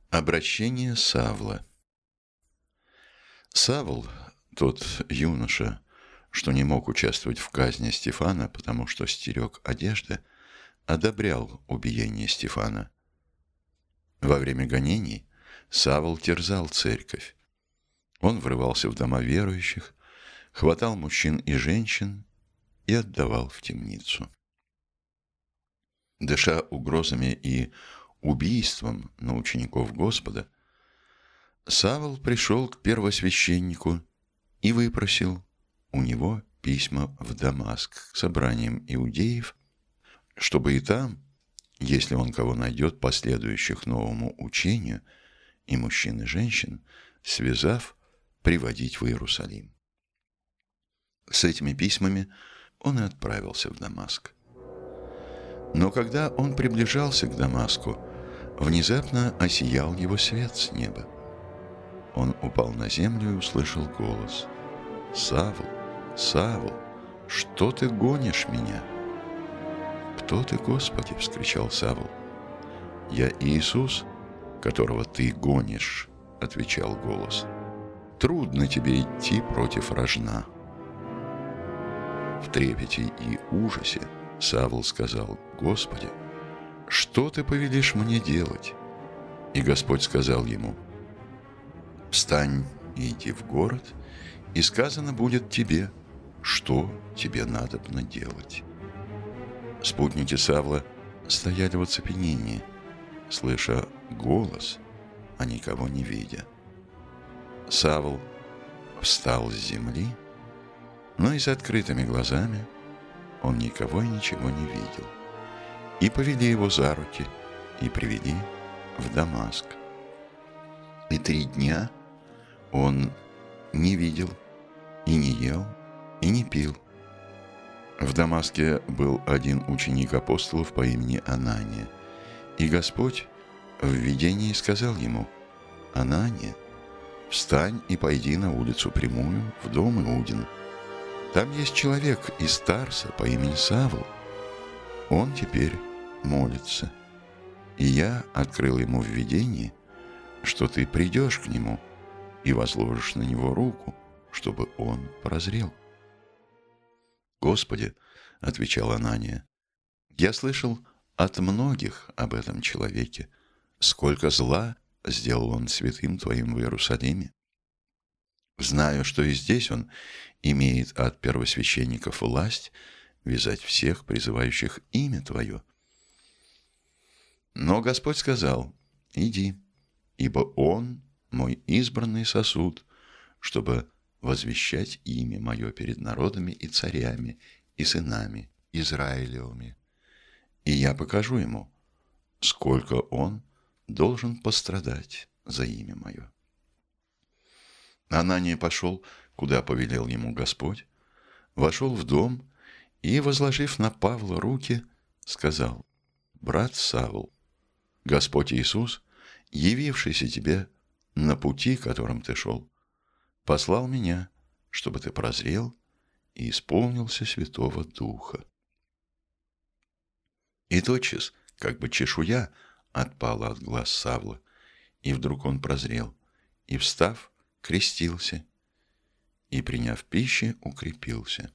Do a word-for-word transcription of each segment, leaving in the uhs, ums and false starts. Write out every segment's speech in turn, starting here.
Обращение Савла. Савл, тот юноша, что не мог участвовать в казни Стефана, потому что стерег одежды, одобрял убиение Стефана. Во время гонений Савл терзал церковь. Он врывался в дома верующих, хватал мужчин и женщин и отдавал в темницу. Дыша угрозами и убийством на учеников Господа, Савл пришел к первосвященнику и выпросил у него письма в Дамаск к собраниям иудеев, чтобы и там, если он кого найдет, последующих новому учению, и мужчин и женщин, связав, приводить в Иерусалим. С этими письмами он и отправился в Дамаск. Но когда он приближался к Дамаску, внезапно осиял его свет с неба. Он упал на землю и услышал голос: «Савл, Савл, что ты гонишь меня?» «Кто ты, Господи?» — вскричал Савл. «Я Иисус, которого ты гонишь», — отвечал голос. «Трудно тебе идти против рожна». В трепете и ужасе Савл сказал: «Господи, что ты повелишь мне делать?» И Господь сказал ему: «Встань и иди в город, и сказано будет тебе, что тебе надобно делать». Спутники Савла стояли в оцепенении, слыша голос, а никого не видя. Савл встал с земли, но и с открытыми глазами он никого и ничего не видел. И повели его за руки и привели в Дамаск. И три дня он не видел, и не ел, и не пил. В Дамаске был один ученик апостолов по имени Анания, и Господь в видении сказал ему: «Анания, встань и пойди на улицу прямую в дом Иудин. Там есть человек из Тарса по имени Савл. Он теперь молится. И я открыл ему в видении, что ты придешь к нему и возложишь на него руку, чтобы он прозрел». «Господи, — отвечал Анания, — я слышал от многих об этом человеке, сколько зла сделал он святым твоим в Иерусалиме. Знаю, что и здесь он имеет от первосвященников власть вязать всех, призывающих имя твое. Но Господь сказал: иди, ибо он мой избранный сосуд, чтобы возвещать имя мое перед народами и царями, и сынами Израилевыми. И я покажу ему, сколько он должен пострадать за имя мое». Анания пошел, куда повелел ему Господь, вошел в дом и, возложив на Павла руки, сказал: «Брат Савл, Господь Иисус, явившийся тебе на пути, которым ты шел, послал меня, чтобы ты прозрел и исполнился Святого Духа». И тотчас, как бы чешуя отпала от глаз Савла, и вдруг он прозрел, и, встав, крестился, и, приняв пищи, укрепился.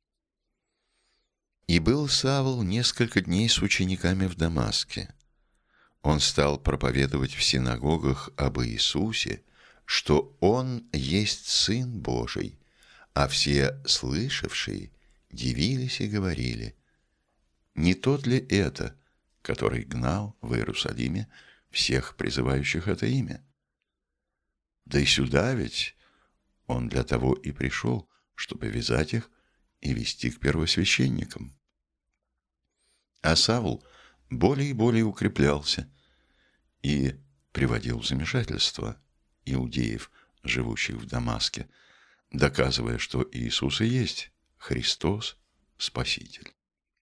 И был Савл несколько дней с учениками в Дамаске. Он стал проповедовать в синагогах об Иисусе, что Он есть Сын Божий, а все слышавшие дивились и говорили: «Не тот ли это, который гнал в Иерусалиме всех призывающих это имя? Да и сюда ведь Он для того и пришел, чтобы вязать их и вести к первосвященникам». А Савл более и более укреплялся и приводил в замешательство иудеев, живущих в Дамаске, доказывая, что Иисус и есть Христос, Спаситель.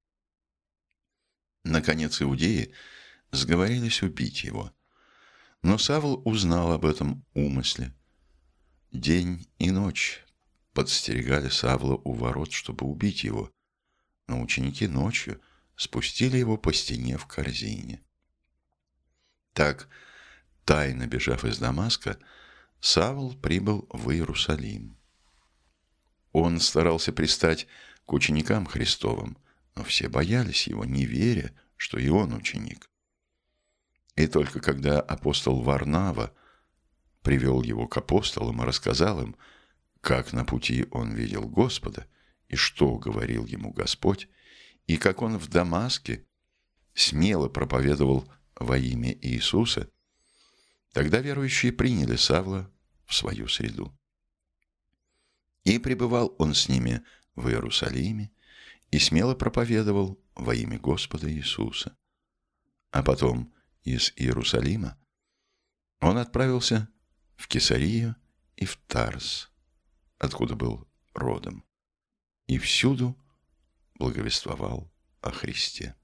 Наконец иудеи сговорились убить его, но Савл узнал об этом умысле. День и ночь подстерегали Савла у ворот, чтобы убить его, но ученики ночью спустили его по стене в корзине. Так тайно бежав из Дамаска, Савл прибыл в Иерусалим. Он старался пристать к ученикам Христовым, но все боялись его, не веря, что и он ученик. И только когда апостол Варнава привел его к апостолам и рассказал им, как на пути он видел Господа, и что говорил ему Господь, и как он в Дамаске смело проповедовал во имя Иисуса, тогда верующие приняли Савла в свою среду. И пребывал он с ними в Иерусалиме, и смело проповедовал во имя Господа Иисуса. А потом из Иерусалима он отправился в Кесарию и в Тарс, откуда был родом, и всюду благовествовал о Христе.